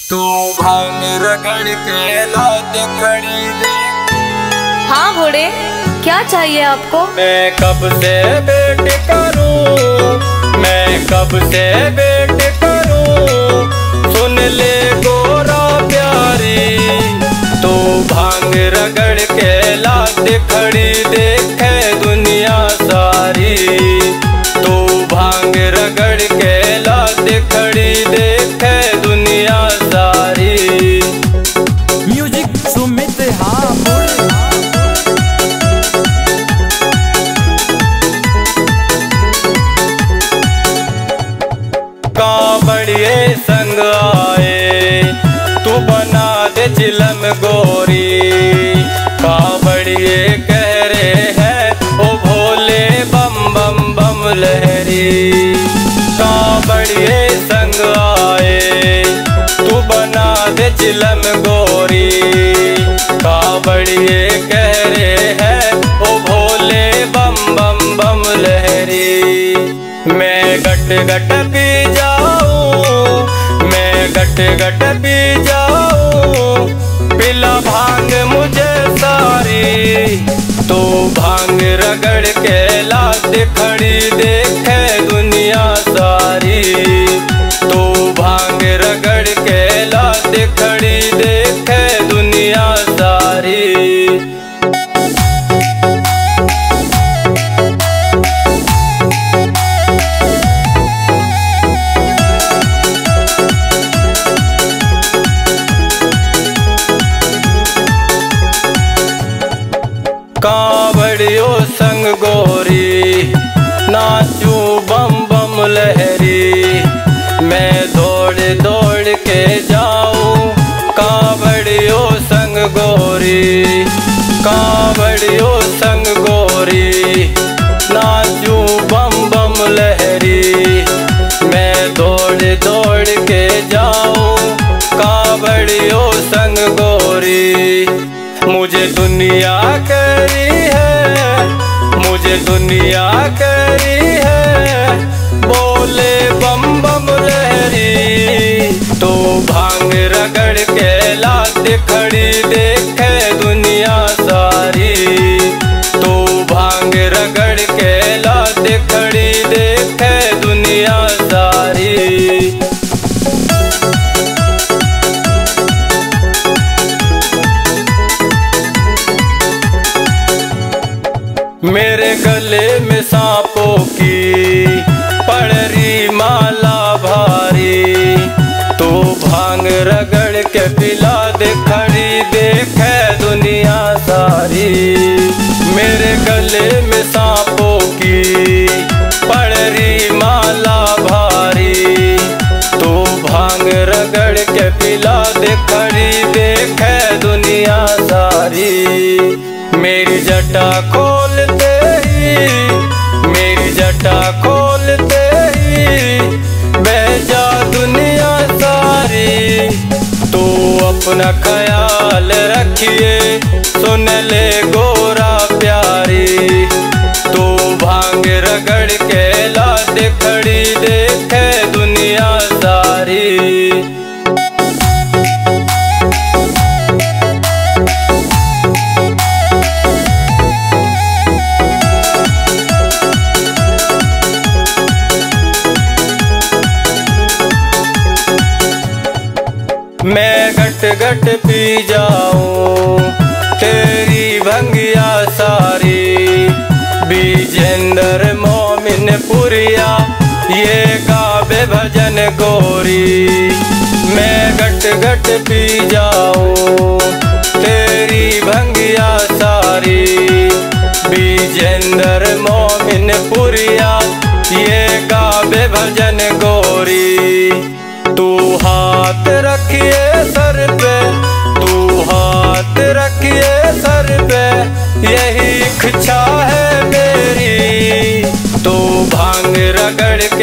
तू भांग रगड़ के लात खड़ी दे। हाँ घोड़े, क्या चाहिए आपको? मैं कब से वेट करूं, मैं कब से वेट करूं, सुन ले गोरा प्यारी। तू भांग रगड़ के लात खड़ी देखे दुनिया सारी। तू भांग रगड़ के लात खड़ी देखे दुनिया सारी। म्यूजिक सुमित हापुड़। कावड़िए संग आए तू बना दे चिलम गोरी। कावड़िए कह रहे हैं ओ भोले बम बम बम लहरी। कावड़िए संग आए तू बना दे चिलम गोरी। कावड़िए कह रहे हैं ओ भोले बम बम बम लहरी। मैं गट गट पी जाऊं, मैं गट गट पी जाऊं, पिला भांग मुझे सारी। तू भांग रगड़ के लात खड़ी देखे दुनिया सारी। तू भांग रगड़ के लात खड़ी देखे दुनिया सारी। कावड़ियों संग गोरी नाचू बम बम लहरी। मैं दौड़ दौड़ के जाऊं कावड़ियों संग गोरी। कावड़ियों संग गोरी नाचू बम बम लहरी। मैं दौड़ दौड़ के जाऊं कावड़ियों संग गोरी। मुझे दुनिया करी है, मुझे दुनिया करी है, बोले बम बम लहरी। तो भांग रगड़ के लात खड़ी देखे दुनिया सारी। तो भांग रगड़ के लात खड़ी देखे दुनिया सारी। मेरे गले में सांपों की पड़री माला भारी। तो भांग रगड़ के पिला दे खड़ी देखे दुनिया सारी। मेरे गले में सांपों की पड़री माला भारी। तो भांग रगड़ के पिला दे खड़ी देखे दुनिया सारी। मेरी जटा खोलते ही, मेरी जटा खोलते ही बह जा दुनिया सारी। तो अपना ख्याल रखिए सुन ले गोरा प्यारी। तो भांग रगड़ के लात खड़ी देखे दुनिया सारी। मैं गट गट पी जाऊं तेरी भंगिया सारी। बीजेंद्र मोमिन पुरिया ये गावे भजन गोरी। मैं गट गट पी जाऊं तेरी भंगिया सारी। बीजेंद्र मोमिन पुरिया ये गावे भजन गोरी। तू हाथ रखिए सर पे, तू हाथ रखिए सर पे, यही इच्छा है मेरी। तो भांग रगड़